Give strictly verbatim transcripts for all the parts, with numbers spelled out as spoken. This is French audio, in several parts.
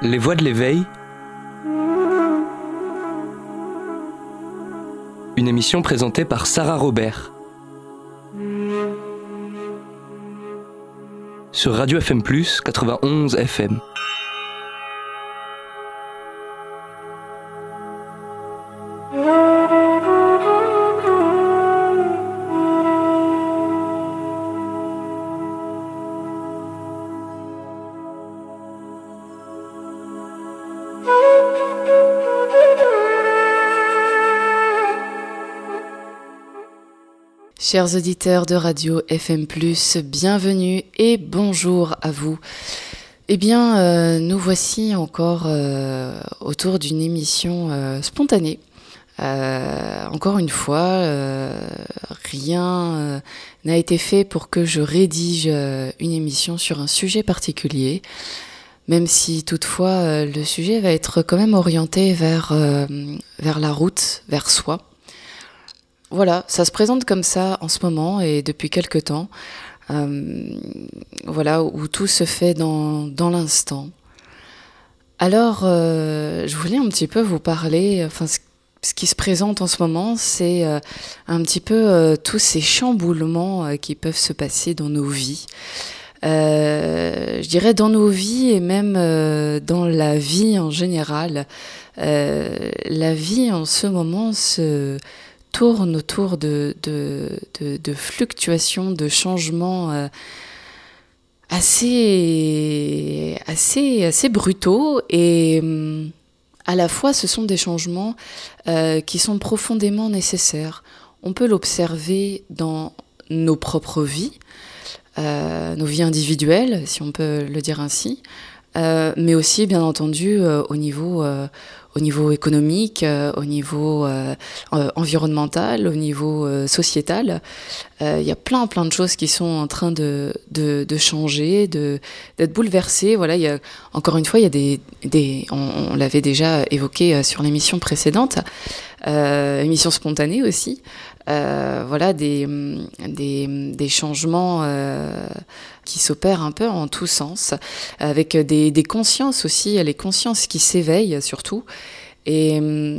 Les voix de l'éveil. Une émission présentée par Sarah Robert. Sur Radio F M plus, quatre-vingt-onze F M. Chers auditeurs de Radio F M plus, bienvenue et bonjour à vous. Eh bien, euh, nous voici encore euh, autour d'une émission euh, spontanée. Euh, encore une fois, euh, rien euh, n'a été fait pour que je rédige euh, une émission sur un sujet particulier, même si toutefois euh, le sujet va être quand même orienté vers, euh, vers la route, vers soi. Voilà, ça se présente comme ça en ce moment et depuis quelque temps, euh, voilà, où tout se fait dans, dans l'instant. Alors, euh, je voulais un petit peu vous parler, enfin, ce, ce qui se présente en ce moment, c'est euh, un petit peu euh, tous ces chamboulements euh, qui peuvent se passer dans nos vies. Euh, je dirais dans nos vies et même euh, dans la vie en général. Euh, la vie en ce moment se... tourne autour de, de, de, de fluctuations, de changements euh, assez, assez, assez brutaux et euh, à la fois ce sont des changements euh, qui sont profondément nécessaires. On peut l'observer dans nos propres vies, euh, nos vies individuelles, si on peut le dire ainsi, euh, mais aussi bien entendu euh, au niveau... Euh, au niveau économique, euh, au niveau euh, euh, environnemental, au niveau euh, sociétal. Euh, il y a plein, plein de choses qui sont en train de, de, de changer, de, d'être bouleversées. Voilà, il y a, encore une fois, il y a des... des on, on l'avait déjà évoqué sur l'émission précédente, euh, émission spontanée aussi. Euh, voilà, des, des, des changements euh, qui s'opèrent un peu en tous sens, avec des, des consciences aussi, les consciences qui s'éveillent surtout. Et,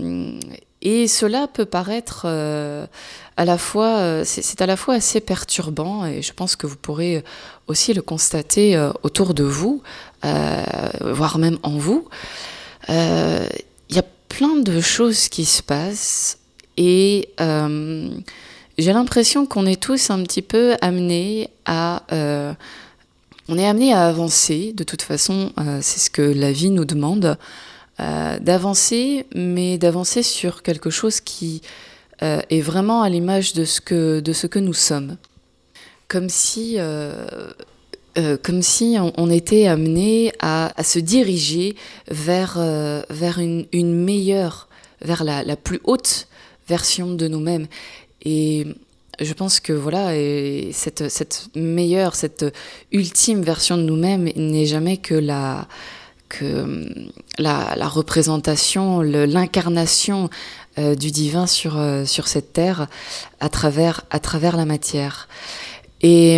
et cela peut paraître euh, à la fois, c'est, c'est à la fois assez perturbant, et je pense que vous pourrez aussi le constater euh, autour de vous, euh, voire même en vous. Euh, il y a plein de choses qui se passent. Et euh, j'ai l'impression qu'on est tous un petit peu amenés à... Euh, on est amenés à avancer, de toute façon, euh, c'est ce que la vie nous demande, euh, d'avancer, mais d'avancer sur quelque chose qui euh, est vraiment à l'image de ce que, de ce que nous sommes. Comme si... Euh, Euh, comme si on, on était amené à, à se diriger vers, euh, vers une, une meilleure, vers la, la plus haute version de nous-mêmes. Et je pense que voilà, et cette, cette meilleure, cette ultime version de nous-mêmes n'est jamais que la, que la, la représentation, le, l'incarnation euh, du divin sur, euh, sur cette terre à travers, à travers la matière. Et...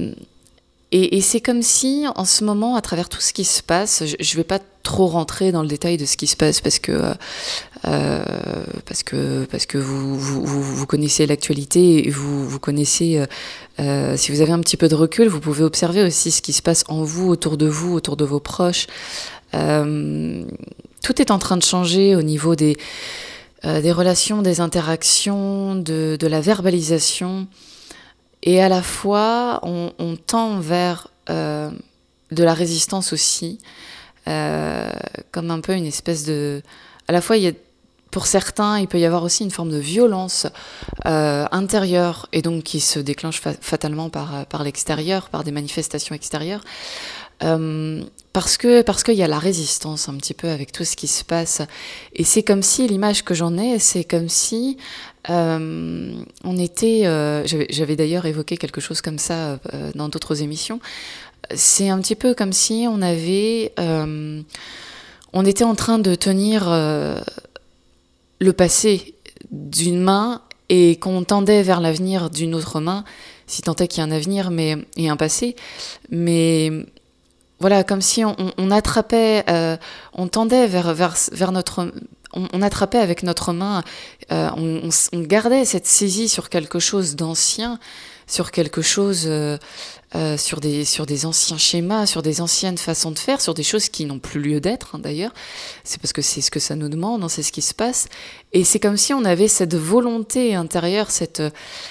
Et, et c'est comme si, en ce moment, à travers tout ce qui se passe, je ne vais pas trop rentrer dans le détail de ce qui se passe parce que, euh, parce que, parce que vous, vous, vous connaissez l'actualité et vous, vous connaissez, euh, si vous avez un petit peu de recul, vous pouvez observer aussi ce qui se passe en vous, autour de vous, autour de vos proches. Euh, tout est en train de changer au niveau des, euh, des relations, des interactions, de, de la verbalisation. Et à la fois, on, on tend vers euh, de la résistance aussi, euh, comme un peu une espèce de... À la fois, il y a, pour certains, il peut y avoir aussi une forme de violence euh, intérieure, et donc qui se déclenche fa- fatalement par, par l'extérieur, par des manifestations extérieures, euh, parce que parce qu'il y a la résistance un petit peu avec tout ce qui se passe. Et c'est comme si, l'image que j'en ai, c'est comme si... Euh, on était, euh, j'avais, j'avais d'ailleurs évoqué quelque chose comme ça euh, dans d'autres émissions. C'est un petit peu comme si on avait, euh, on était en train de tenir euh, le passé d'une main et qu'on tendait vers l'avenir d'une autre main, si tant est qu'il y a un avenir mais, et un passé. Mais voilà, comme si on, on, on attrapait, euh, on tendait vers, vers, vers notre... On, on attrapait avec notre main, euh, on, on, on gardait cette saisie sur quelque chose d'ancien, sur quelque chose, euh, euh, sur, des, sur des anciens schémas, sur des anciennes façons de faire, sur des choses qui n'ont plus lieu d'être, hein, d'ailleurs. C'est parce que c'est ce que ça nous demande, hein, c'est ce qui se passe. Et c'est comme si on avait cette volonté intérieure, cette,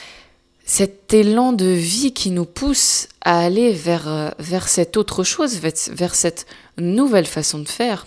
cet élan de vie qui nous pousse à aller vers, vers cette autre chose, vers, vers cette nouvelle façon de faire.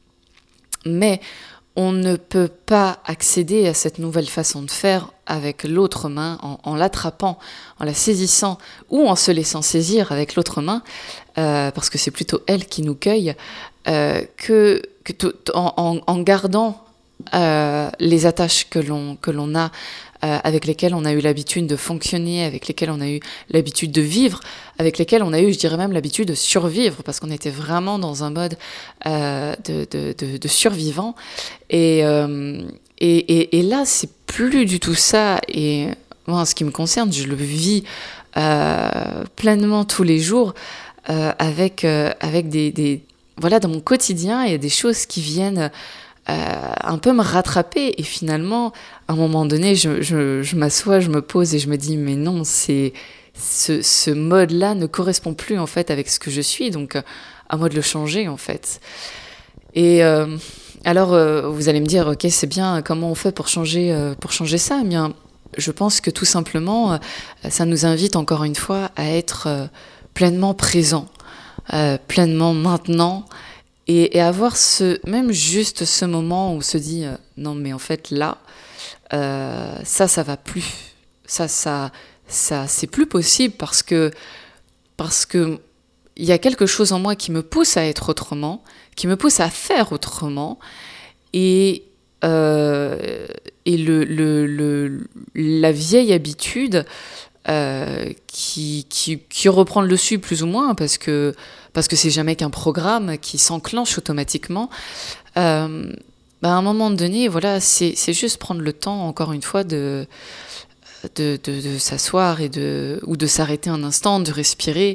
Mais on ne peut pas accéder à cette nouvelle façon de faire avec l'autre main, en, en l'attrapant, en la saisissant ou en se laissant saisir avec l'autre main, euh, parce que c'est plutôt elle qui nous cueille, euh, que, que tout, en, en, en gardant euh, les attaches que l'on, que l'on a, euh, avec lesquelles on a eu l'habitude de fonctionner, avec lesquelles on a eu l'habitude de vivre, avec lesquelles on a eu, je dirais même, l'habitude de survivre, parce qu'on était vraiment dans un mode euh, de, de, de, de survivant. Et, euh, et, et, et là, c'est plus du tout ça. Et moi, en ce qui me concerne, je le vis euh, pleinement tous les jours, euh, avec, euh, avec des, des... Voilà, dans mon quotidien, il y a des choses qui viennent... Euh, un peu me rattraper, et finalement à un moment donné je, je, je m'assois, je me pose et je me dis mais non, c'est, ce, ce mode là ne correspond plus en fait avec ce que je suis, donc euh, à moi de le changer en fait. Et euh, alors euh, vous allez me dire ok, c'est bien, comment on fait pour changer, euh, pour changer ça? Eh bien, je pense que tout simplement euh, ça nous invite encore une fois à être euh, pleinement présent, euh, pleinement maintenant. Et, et avoir ce, même juste ce moment où on se dit euh, non mais en fait là, euh, ça ça va plus, ça ça ça c'est plus possible parce que parce que il y a quelque chose en moi qui me pousse à être autrement, qui me pousse à faire autrement, et euh, et le, le le la vieille habitude euh, qui qui qui reprend le dessus plus ou moins parce que parce que c'est jamais qu'un programme qui s'enclenche automatiquement, euh, bah à un moment donné, voilà, c'est, c'est juste prendre le temps, encore une fois, de, de, de, de s'asseoir et de, ou de s'arrêter un instant, de respirer,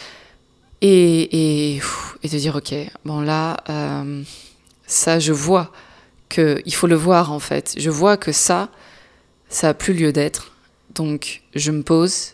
et, et, et de dire, ok, bon là, euh, ça, je vois qu'il faut le voir, en fait. Je vois que ça, ça n'a plus lieu d'être. Donc, je me pose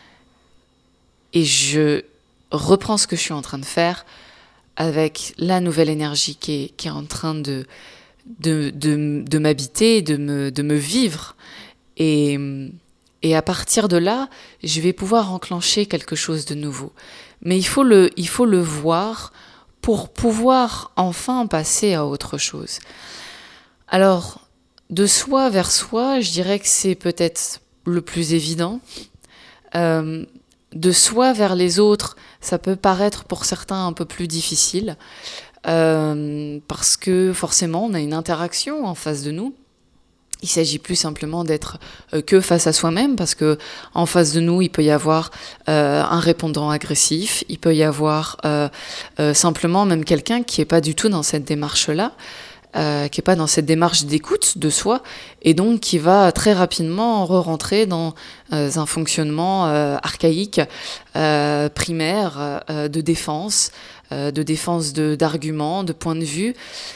et je... reprends ce que je suis en train de faire avec la nouvelle énergie qui est, qui est en train de, de, de, de m'habiter, de me, de me vivre. Et, et à partir de là, je vais pouvoir enclencher quelque chose de nouveau. Mais il faut le, il faut le voir pour pouvoir enfin passer à autre chose. Alors, de soi vers soi, je dirais que c'est peut-être le plus évident. Euh, de soi vers les autres, ça peut paraître pour certains un peu plus difficile, euh, parce que forcément on a une interaction en face de nous. Il s'agit plus simplement d'être euh, que face à soi-même, parce que en face de nous il peut y avoir euh, un répondant agressif, il peut y avoir euh, euh, simplement même quelqu'un qui est pas du tout dans cette démarche-là, Euh, qui n'est pas dans cette démarche d'écoute de soi, et donc qui va très rapidement re-rentrer dans euh, un fonctionnement euh, archaïque, euh, primaire, euh, de défense, euh, de défense de, d'arguments, de points de vue.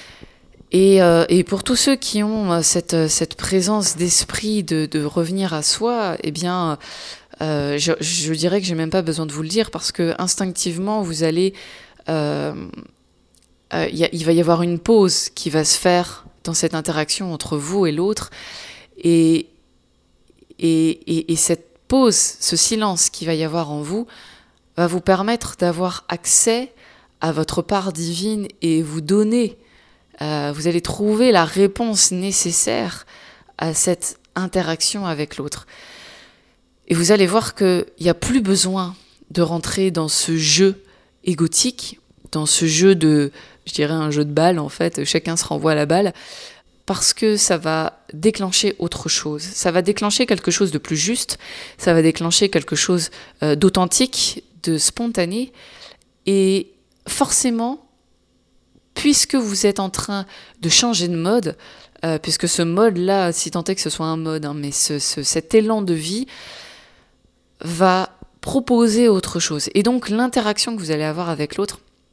Et, euh, et pour tous ceux qui ont cette, cette présence d'esprit de, de revenir à soi, eh bien, euh, je, je dirais que j'ai même pas besoin de vous le dire, parce que instinctivement, vous allez... Euh, Euh, y a, il va y avoir une pause qui va se faire dans cette interaction entre vous et l'autre, et, et, et, et cette pause, ce silence qu'il va y avoir en vous, va vous permettre d'avoir accès à votre part divine et vous donner, euh, vous allez trouver la réponse nécessaire à cette interaction avec l'autre. Et vous allez voir qu'il n'y a plus besoin de rentrer dans ce jeu égotique, dans ce jeu de, je dirais un jeu de balle en fait, chacun se renvoie la balle, parce que ça va déclencher autre chose. Ça va déclencher quelque chose de plus juste, ça va déclencher quelque chose euh, d'authentique, de spontané, et forcément, puisque vous êtes en train de changer de mode, euh, puisque ce mode-là, si tant est que ce soit un mode, hein, mais ce, ce, cet élan de vie va proposer autre chose. Et donc l'interaction que vous allez avoir avec l'autre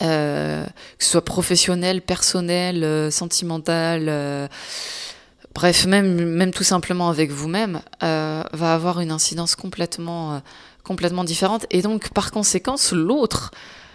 euh, que ce soit professionnel, personnel, euh, sentimental, euh, bref, même, même tout simplement avec vous-même, euh, va avoir une incidence complètement, euh, complètement différente. Et donc, par conséquent, l'autre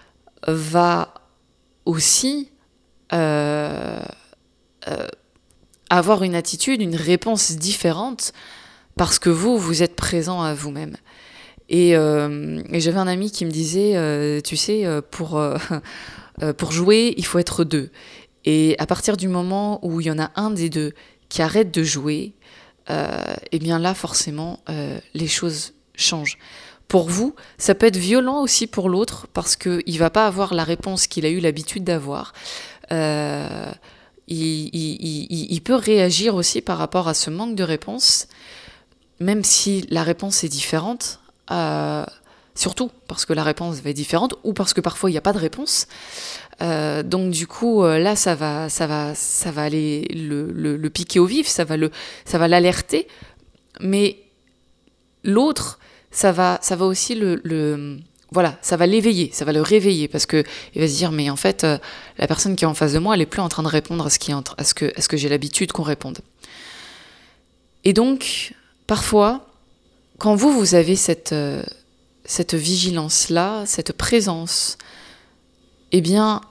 va aussi euh, euh, avoir une attitude, une réponse différente parce que vous, vous êtes présent à vous-même. Et, euh, et j'avais un ami qui me disait, euh, tu sais, pour, euh, pour jouer, il faut être deux. Et à partir du moment où il y en a un des deux qui arrête de jouer, euh, et bien là, forcément, euh, les choses changent. Pour vous, ça peut être violent aussi pour l'autre, parce qu'il ne va pas avoir la réponse qu'il a eu l'habitude d'avoir. Euh, il, il, il, il peut réagir aussi par rapport à ce manque de réponse, même si la réponse est différente, euh, surtout parce que la réponse va être différente, ou parce que parfois il n'y a pas de réponse. Euh, donc du coup, là, ça va, ça va, ça va aller le, le, le piquer au vif, ça va, le, ça va l'alerter, mais l'autre, ça va, ça va aussi le... le Voilà, ça va l'éveiller, ça va le réveiller, parce que il va se dire, mais en fait, euh, la personne qui est en face de moi, elle est plus en train de répondre à ce, qui est en tra- à ce que, à ce que j'ai l'habitude qu'on réponde. Et donc, parfois, quand vous, vous avez cette, euh, cette vigilance-là, cette présence, eh bien,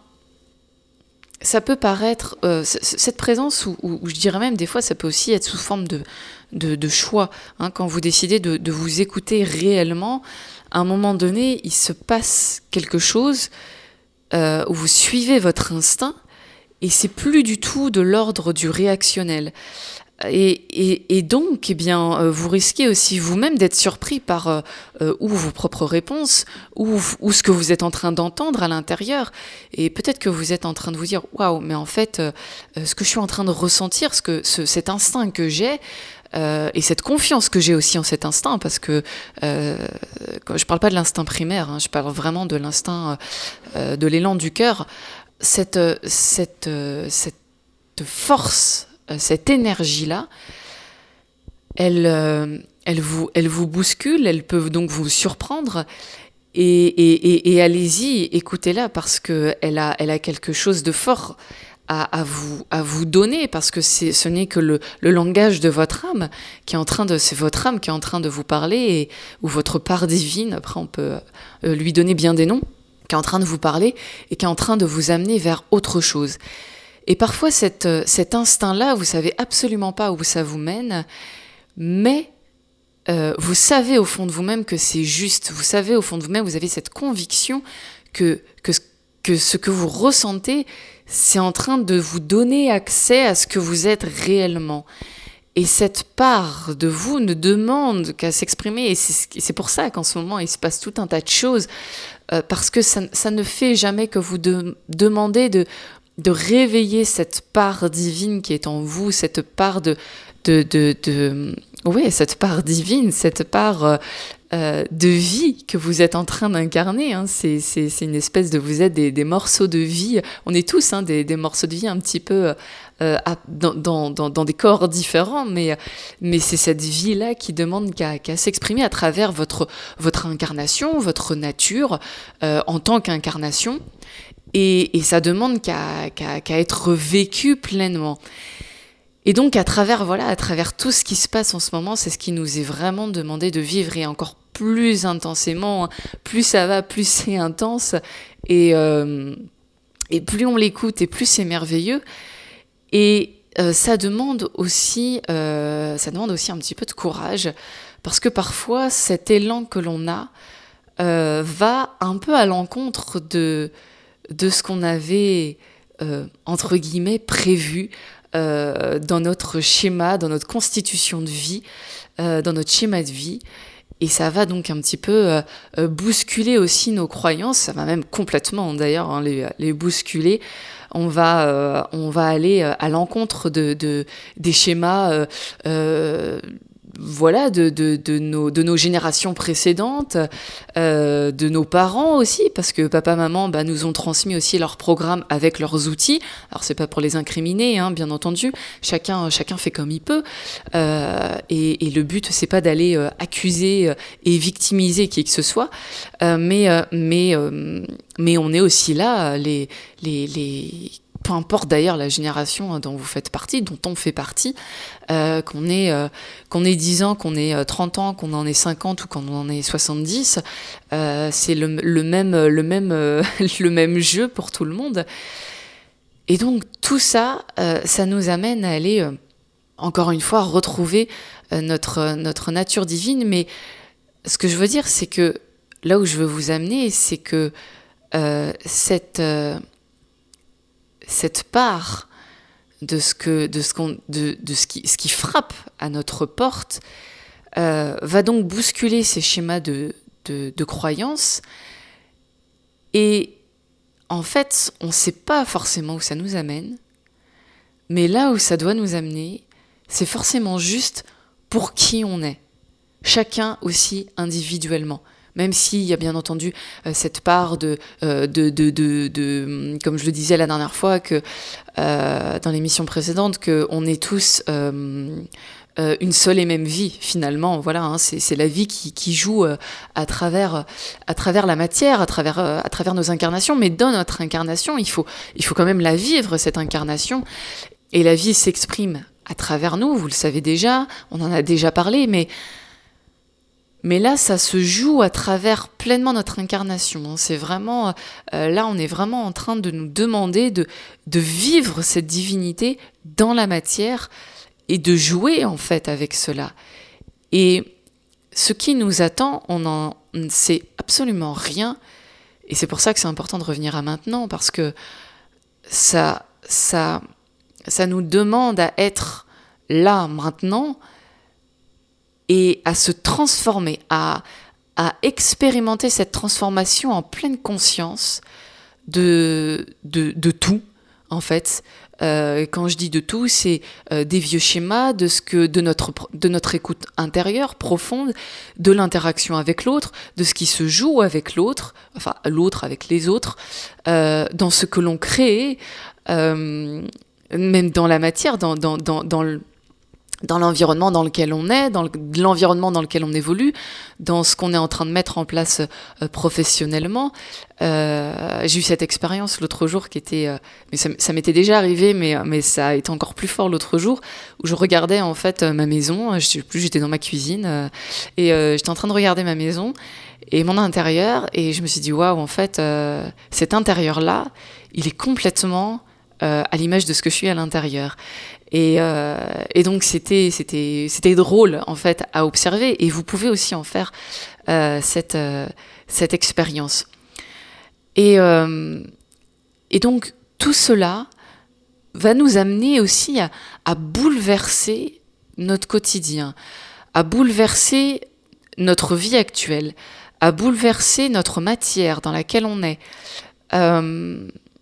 ça peut paraître, euh, c- cette présence, ou, ou, ou je dirais même, des fois, ça peut aussi être sous forme de, de, de choix, hein, quand vous décidez de, de vous écouter réellement. À un moment donné, il se passe quelque chose euh, où vous suivez votre instinct et c'est plus du tout de l'ordre du réactionnel. Et, et, et donc, eh bien, euh, vous risquez aussi vous-même d'être surpris par euh, euh, ou vos propres réponses ou, ou ce que vous êtes en train d'entendre à l'intérieur. Et peut-être que vous êtes en train de vous dire « Waouh, mais en fait, euh, ce que je suis en train de ressentir, ce que, ce, cet instinct que j'ai, Euh, et cette confiance que j'ai aussi en cet instinct, parce que euh, je parle pas de l'instinct primaire, hein, je parle vraiment de l'instinct, euh, de l'élan du cœur, cette, cette, cette force, cette énergie-là, elle, euh, elle, vous, elle vous bouscule, elle peut donc vous surprendre, et, et, et, et allez-y, écoutez-la, parce qu'elle a, elle a quelque chose de fort À, à, vous, à vous donner, parce que c'est, ce n'est que le, le langage de votre âme qui est en train de, c'est votre âme qui est en train de vous parler, et, ou votre part divine, après on peut euh, lui donner bien des noms, qui est en train de vous parler et qui est en train de vous amener vers autre chose. Et parfois cette, cet instinct-là, vous savez absolument pas où ça vous mène, mais euh, vous savez au fond de vous-même que c'est juste, vous savez au fond de vous-même, vous avez cette conviction que, que, que ce que vous ressentez, c'est en train de vous donner accès à ce que vous êtes réellement. Et cette part de vous ne demande qu'à s'exprimer. Et c'est, c'est pour ça qu'en ce moment, il se passe tout un tas de choses. Euh, parce que ça, ça ne fait jamais que vous de, demander de, de réveiller cette part divine qui est en vous, cette part de... de, de, de oui, cette part divine, cette part... Euh, Euh, de vie que vous êtes en train d'incarner, hein. c'est, c'est, c'est une espèce de... Vous êtes des, des morceaux de vie, on est tous hein, des, des morceaux de vie un petit peu euh, à, dans, dans, dans, dans des corps différents, mais, mais c'est cette vie-là qui demande qu'à, qu'à s'exprimer à travers votre, votre incarnation, votre nature, euh, en tant qu'incarnation, et, et ça demande qu'à, qu'à, qu'à être vécu pleinement. Et donc, à travers, voilà, à travers tout ce qui se passe en ce moment, c'est ce qui nous est vraiment demandé de vivre, et encore plus intensément. Plus ça va, plus c'est intense. Et, euh, et plus on l'écoute, et plus c'est merveilleux. Et euh, ça demande aussi, euh, ça demande aussi un petit peu de courage, parce que parfois, cet élan que l'on a euh, va un peu à l'encontre de, de ce qu'on avait, euh, entre guillemets, prévu, Euh, dans notre schéma, dans notre constitution de vie, euh, dans notre schéma de vie. Et ça va donc un petit peu euh, euh, bousculer aussi nos croyances, ça va même complètement d'ailleurs hein, les, les bousculer. On va, euh, on va aller à l'encontre de, de, des schémas euh, euh, voilà, de, de, de, nos, de nos générations précédentes, euh, de nos parents aussi, parce que papa, maman bah, nous ont transmis aussi leurs programmes avec leurs outils. Alors, c'est pas pour les incriminer, hein, bien entendu. Chacun, chacun fait comme il peut. Euh, et, et le but, c'est pas d'aller euh, accuser et victimiser qui que ce soit, euh, mais, euh, mais, euh, mais on est aussi là, les... les, les peu importe d'ailleurs la génération dont vous faites partie, dont on fait partie, euh, qu'on ait, euh, qu'on ait dix ans, qu'on ait trente ans, qu'on en ait cinquante ou qu'on en ait soixante-dix, euh, c'est le, le, même, le, même, euh, le même jeu pour tout le monde. Et donc tout ça, euh, ça nous amène à aller, euh, encore une fois, retrouver euh, notre, notre nature divine. Mais ce que je veux dire, c'est que là où je veux vous amener, c'est que euh, cette... Euh, cette part de ce que de ce qu'on de, de ce qui ce qui frappe à notre porte euh, va donc bousculer ces schémas de, de de croyances, et en fait on ne sait pas forcément où ça nous amène, mais là où ça doit nous amener, c'est forcément juste pour qui on est, chacun aussi individuellement. Même s'il y a bien entendu euh, cette part de, euh, de, de, de, de, comme je le disais la dernière fois, que euh, dans l'émission précédente, qu'on est tous euh, euh, une seule et même vie, finalement. Voilà, hein, c'est, c'est la vie qui, qui joue euh, à travers, à travers la matière, à travers, euh, à travers nos incarnations. Mais dans notre incarnation, il faut, il faut quand même la vivre, cette incarnation. Et la vie s'exprime à travers nous, vous le savez déjà, on en a déjà parlé, mais... Mais là, ça se joue à travers pleinement notre incarnation. C'est vraiment, euh, là, on est vraiment en train de nous demander de, de vivre cette divinité dans la matière et de jouer en fait avec cela. Et ce qui nous attend, on n'en sait absolument rien. Et c'est pour ça que c'est important de revenir à maintenant, parce que ça, ça, ça nous demande à être là maintenant, et à se transformer, à, à expérimenter cette transformation en pleine conscience de, de, de tout, en fait. Euh, quand je dis de tout, c'est euh, des vieux schémas, de, ce que, de, notre, de notre écoute intérieure, profonde, de l'interaction avec l'autre, de ce qui se joue avec l'autre, enfin l'autre avec les autres, euh, dans ce que l'on crée, euh, même dans la matière, dans, dans, dans, dans le dans l'environnement dans lequel on est, dans l'environnement dans lequel on évolue, dans ce qu'on est en train de mettre en place euh, professionnellement. Euh, j'ai eu cette expérience l'autre jour qui était... Euh, mais ça, ça m'était déjà arrivé, mais, mais ça a été encore plus fort l'autre jour, où je regardais en fait ma maison, je sais plus, j'étais dans ma cuisine, euh, et euh, j'étais en train de regarder ma maison, et mon intérieur, et je me suis dit, waouh, en fait, euh, cet intérieur-là, il est complètement euh, à l'image de ce que je suis à l'intérieur. Et, euh, et donc c'était c'était c'était drôle en fait à observer, et vous pouvez aussi en faire euh, cette euh, cette expérience. Et euh, et donc tout cela va nous amener aussi à, à bouleverser notre quotidien, à bouleverser notre vie actuelle, à bouleverser notre matière dans laquelle on est. Euh,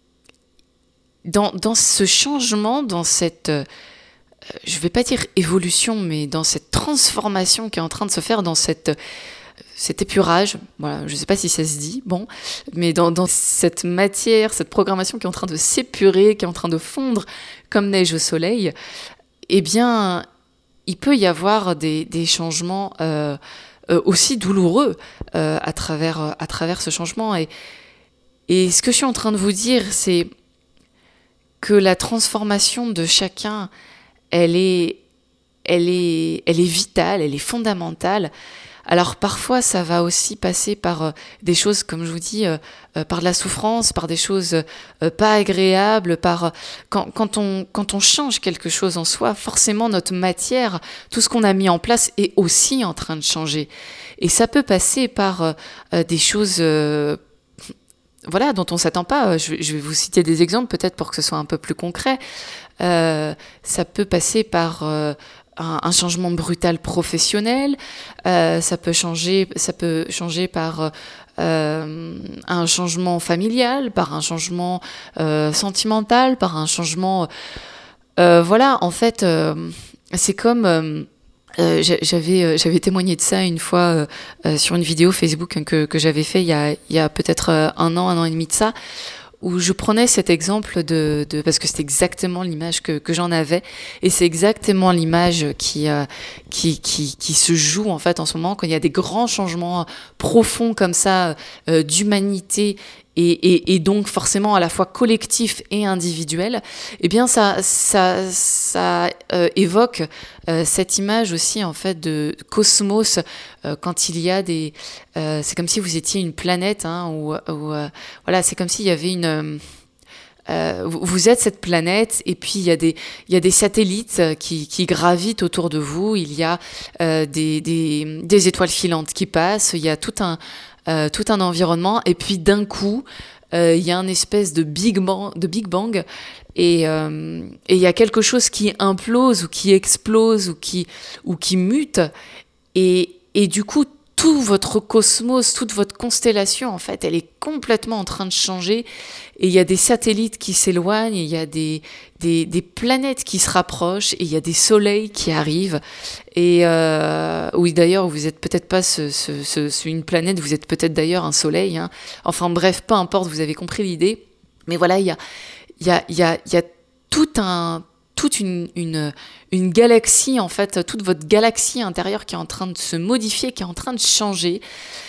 Dans, dans ce changement, dans cette, euh, je ne vais pas dire évolution, mais dans cette transformation qui est en train de se faire, dans cette, cet épurage, voilà, je ne sais pas si ça se dit, bon, mais dans, dans cette matière, cette programmation qui est en train de s'épurer, qui est en train de fondre comme neige au soleil, eh bien, il peut y avoir des, des changements euh, euh, aussi douloureux euh, à travers, à travers ce changement. Et, et ce que je suis en train de vous dire, c'est que la transformation de chacun, elle est, elle est, elle est vitale, elle est fondamentale. Alors parfois, ça va aussi passer par euh, des choses, comme je vous dis, euh, euh, par de la souffrance, par des choses euh, pas agréables, par euh, quand, quand on quand on change quelque chose en soi, forcément notre matière, tout ce qu'on a mis en place est aussi en train de changer. Et ça peut passer par euh, des choses euh, voilà, dont on ne s'attend pas. Je vais, je vais vous citer des exemples peut-être pour que ce soit un peu plus concret. Euh, ça peut passer par euh, un, un changement brutal professionnel, euh, ça peut changer, ça peut changer par euh, un changement familial, par un changement euh, sentimental, par un changement... Euh, voilà, en fait, euh, c'est comme... Euh, Euh, j'avais, euh, j'avais témoigné de ça une fois euh, euh, sur une vidéo Facebook que, que j'avais fait il y a, il y a peut-être euh, un an, un an et demi de ça, où je prenais cet exemple de, de parce que c'était exactement l'image que, que j'en avais, et c'est exactement l'image qui, euh, qui, qui, qui se joue en fait en ce moment, quand il y a des grands changements profonds comme ça euh, d'humanité, Et, et, et donc forcément à la fois collectif et individuel, eh bien ça, ça, ça euh, évoque euh, cette image aussi en fait de cosmos euh, quand il y a des, euh, c'est comme si vous étiez une planète, hein, où, où euh, voilà, c'est comme s'il y avait une Euh, vous êtes cette planète, et puis il y a des, il y a des satellites qui, qui gravitent autour de vous, il y a euh, des, des, des étoiles filantes qui passent, il y a tout un, euh, tout un environnement, et puis d'un coup, euh, il y a une espèce de Big Bang, de Big Bang et, euh, et il y a quelque chose qui implose ou qui explose ou qui, ou qui mute, et, et du coup, tout votre cosmos, toute votre constellation, en fait, elle est complètement en train de changer. Et il y a des satellites qui s'éloignent, il y a des, des, des planètes qui se rapprochent, et il y a des soleils qui arrivent. Et euh, oui, d'ailleurs, vous n'êtes peut-être pas ce, ce, ce, une planète, vous êtes peut-être d'ailleurs un soleil. Hein. Enfin bref, peu importe, vous avez compris l'idée. Mais voilà, il y a, il y a, il y a, il y a tout un... toute une, une, une galaxie, en fait, toute votre galaxie intérieure qui est en train de se modifier, qui est en train de changer.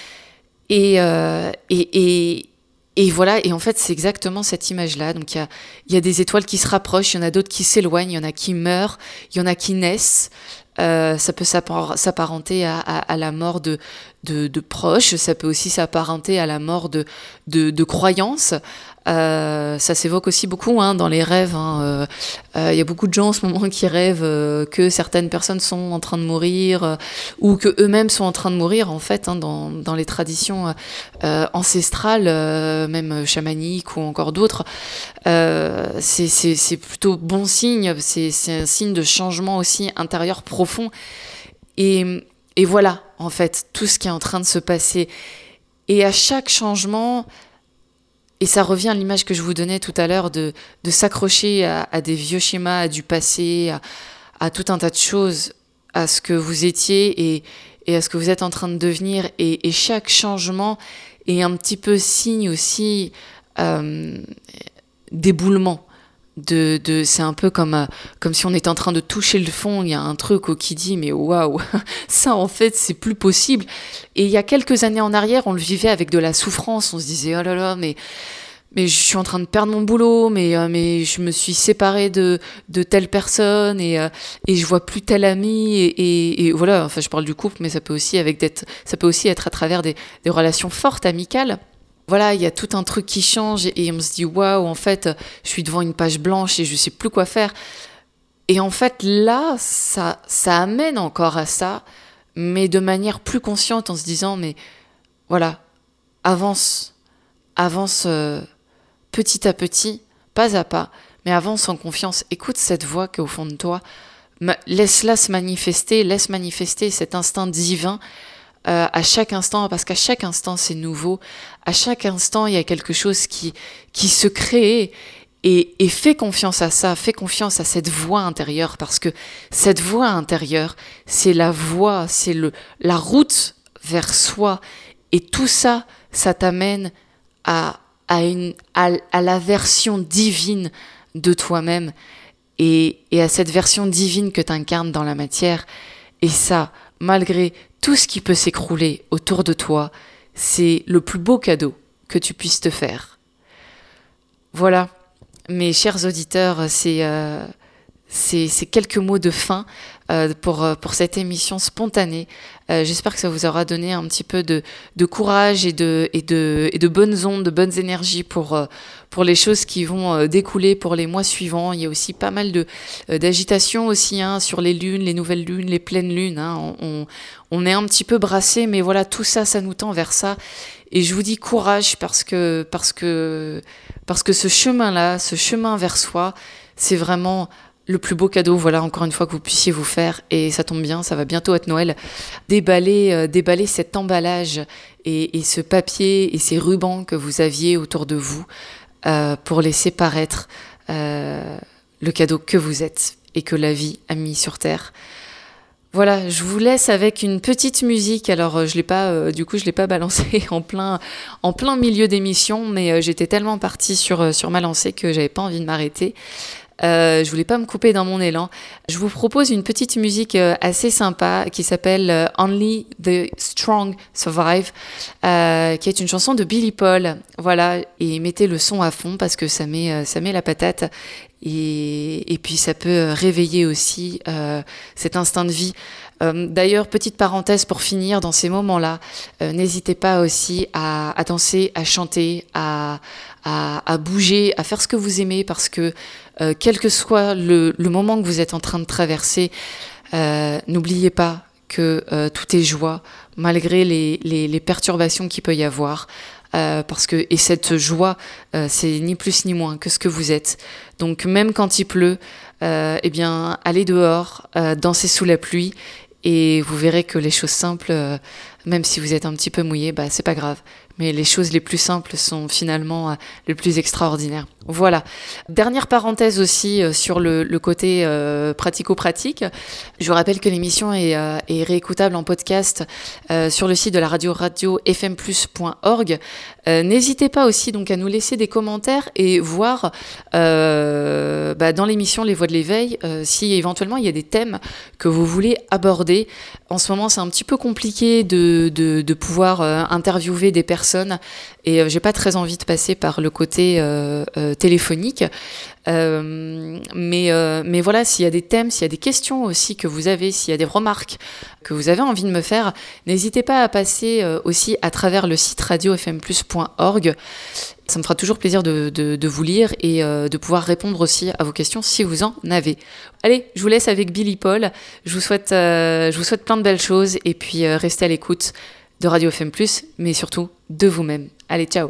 Et, euh, et, et, et voilà, et en fait, c'est exactement cette image-là. Donc, il y a, il y a des étoiles qui se rapprochent, il y en a d'autres qui s'éloignent, il y en a qui meurent, il y en a qui naissent. Euh, ça peut s'apparenter à, à, à la mort de, de, de proches, ça peut aussi s'apparenter à la mort de, de, de croyances. Euh, ça s'évoque aussi beaucoup hein, dans les rêves. Il hein. euh, euh, y a beaucoup de gens en ce moment qui rêvent euh, que certaines personnes sont en train de mourir euh, ou que eux-mêmes sont en train de mourir en fait hein, dans, dans les traditions euh, ancestrales, euh, même chamaniques ou encore d'autres. Euh, c'est, c'est, c'est plutôt bon signe. C'est, c'est un signe de changement aussi intérieur profond. Et, et voilà en fait tout ce qui est en train de se passer. Et à chaque changement, et ça revient à l'image que je vous donnais tout à l'heure de, de s'accrocher à, à des vieux schémas, à du passé, à, à tout un tas de choses, à ce que vous étiez et, et à ce que vous êtes en train de devenir. Et, et chaque changement est un petit peu signe aussi euh, d'éboulement. De, de, c'est un peu comme, euh, comme si on était en train de toucher le fond. Il y a un truc qui dit mais waouh, ça en fait c'est plus possible. Et il y a quelques années en arrière, on le vivait avec de la souffrance. On se disait oh là là, mais mais je suis en train de perdre mon boulot, mais euh, mais je me suis séparée de de telle personne et euh, et je vois plus tel ami et, et, et voilà. Enfin, je parle du couple, mais ça peut aussi avec d'être, ça peut aussi être à travers des, des relations fortes, amicales. Voilà, il y a tout un truc qui change et on se dit waouh, en fait, je suis devant une page blanche et je sais plus quoi faire. Et en fait, là, ça, ça amène encore à ça, mais de manière plus consciente, en se disant mais voilà, avance, avance euh, petit à petit, pas à pas, mais avance en confiance. Écoute cette voix qui est au fond de toi, laisse-la se manifester, laisse manifester cet instinct divin. Euh, à chaque instant, parce qu'à chaque instant c'est nouveau, à chaque instant il y a quelque chose qui, qui se crée et, et fais confiance à ça, fais confiance à cette voix intérieure, parce que cette voix intérieure c'est la voie, c'est le, la route vers soi, et tout ça, ça t'amène à, à, une, à, à la version divine de toi-même et, et à cette version divine que t'incarnes dans la matière. Et ça, malgré tout ce qui peut s'écrouler autour de toi, c'est le plus beau cadeau que tu puisses te faire. Voilà, mes chers auditeurs, c'est, euh, c'est, c'est quelques mots de fin euh, pour, pour cette émission spontanée. Euh, j'espère que ça vous aura donné un petit peu de, de courage et de, et, de, et de bonnes ondes, de bonnes énergies pour, euh, pour les choses qui vont euh, découler pour les mois suivants. Il y a aussi pas mal de, euh, d'agitation aussi hein, sur les lunes, les nouvelles lunes, les pleines lunes. Hein. On, on, on est un petit peu brassé, mais voilà, tout ça, ça nous tend vers ça. Et je vous dis courage parce que, parce que, parce que ce chemin-là, ce chemin vers soi, c'est vraiment le plus beau cadeau, voilà, encore une fois, que vous puissiez vous faire. Et ça tombe bien, ça va bientôt être Noël. Déballer, euh, déballer cet emballage et, et ce papier et ces rubans que vous aviez autour de vous euh, pour laisser paraître euh, le cadeau que vous êtes et que la vie a mis sur terre. Voilà, je vous laisse avec une petite musique. Alors, je l'ai pas, euh, du coup, je l'ai pas balancée en plein, en plein milieu d'émission, mais euh, j'étais tellement partie sur, sur ma lancée que j'avais pas envie de m'arrêter. Euh, je voulais pas me couper dans mon élan. Je vous propose une petite musique euh, assez sympa qui s'appelle euh, Only the Strong Survive, euh, qui est une chanson de Billy Paul. Voilà, et mettez le son à fond parce que ça met, euh, ça met la patate. Et, et puis ça peut réveiller aussi euh, cet instinct de vie. Euh, d'ailleurs, petite parenthèse pour finir, dans ces moments-là, euh, n'hésitez pas aussi à, à danser, à chanter, à, à, à bouger, à faire ce que vous aimez, parce que euh, quel que soit le, le moment que vous êtes en train de traverser, euh, n'oubliez pas que euh, tout est joie, malgré les, les, les perturbations qu'il peut y avoir. Euh, parce que et cette joie, euh, c'est ni plus ni moins que ce que vous êtes. Donc même quand il pleut, euh, eh bien allez dehors, euh, dansez sous la pluie, et vous verrez que les choses simples, euh, même si vous êtes un petit peu mouillé, bah c'est pas grave. Mais les choses les plus simples sont finalement euh, les plus extraordinaires. Voilà. Dernière parenthèse aussi euh, sur le, le côté euh, pratico-pratique. Je vous rappelle que l'émission est, euh, est réécoutable en podcast euh, sur le site de la radio, radio f m plus point org. Euh, n'hésitez pas aussi donc à nous laisser des commentaires et voir euh, bah, dans l'émission Les Voix de l'éveil euh, si éventuellement il y a des thèmes que vous voulez aborder. En ce moment, c'est un petit peu compliqué de, de, de pouvoir euh, interviewer des personnes et euh, j'ai pas très envie de passer par le côté euh, euh, téléphonique. Euh, mais, euh, mais voilà, s'il y a des thèmes, s'il y a des questions aussi que vous avez, s'il y a des remarques que vous avez envie de me faire, n'hésitez pas à passer euh, aussi à travers le site radio f m plus point org. Ça me fera toujours plaisir de, de, de vous lire et euh, de pouvoir répondre aussi à vos questions si vous en avez. Allez, je vous laisse avec Billy Paul. Je vous souhaite, euh, je vous souhaite plein de belles choses et puis euh, restez à l'écoute de Radio F M plus, mais surtout de vous-même. Allez, ciao!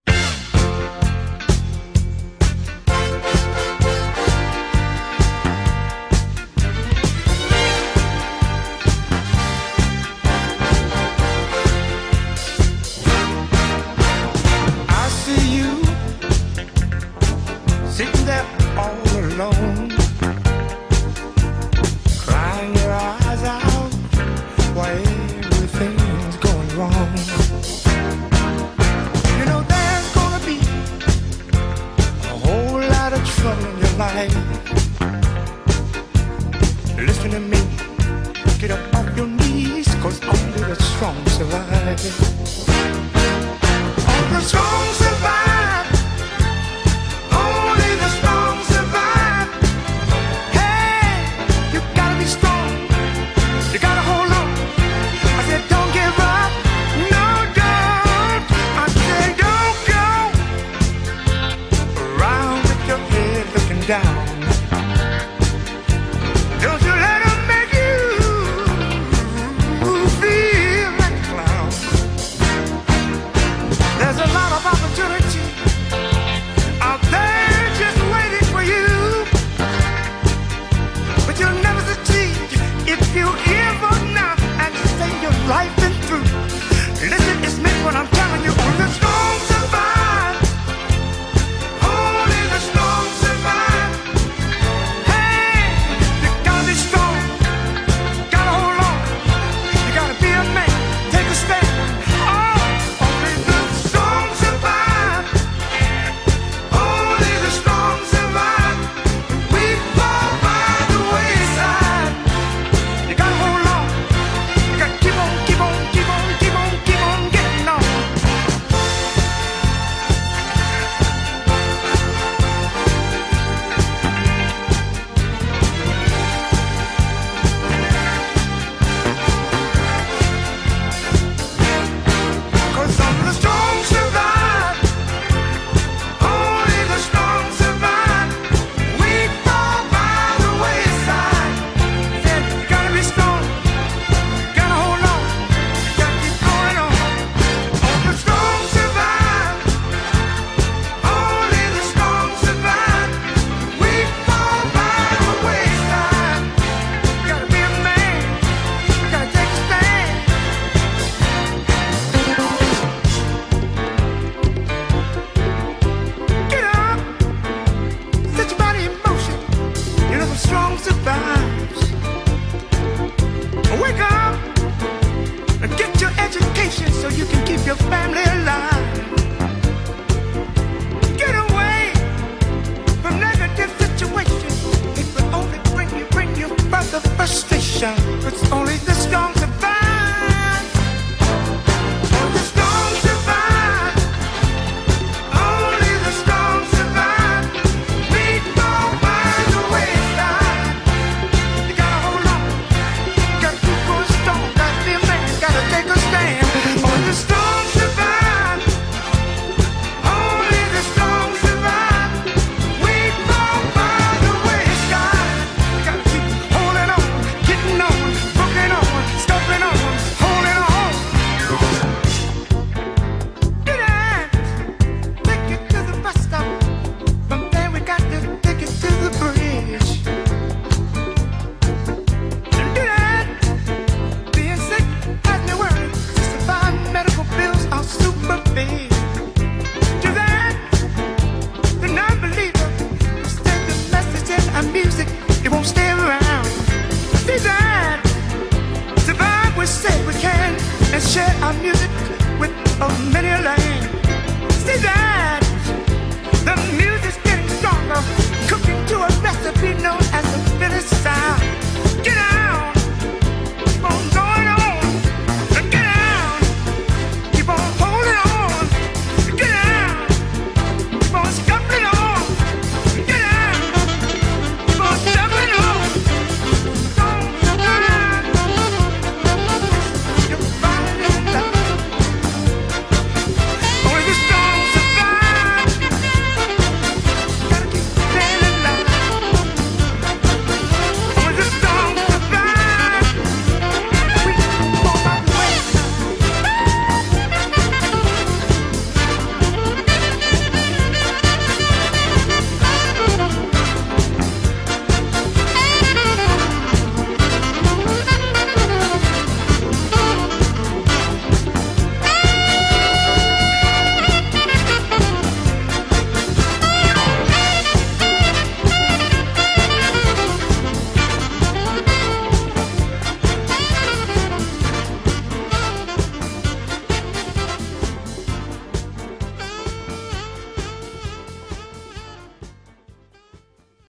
Sitting there all alone, crying your eyes out while everything's going wrong. You know there's gonna be a whole lot of trouble in your life. Listen to me, get up off your knees, 'cause only the strong survive. Only the strong survive. Down.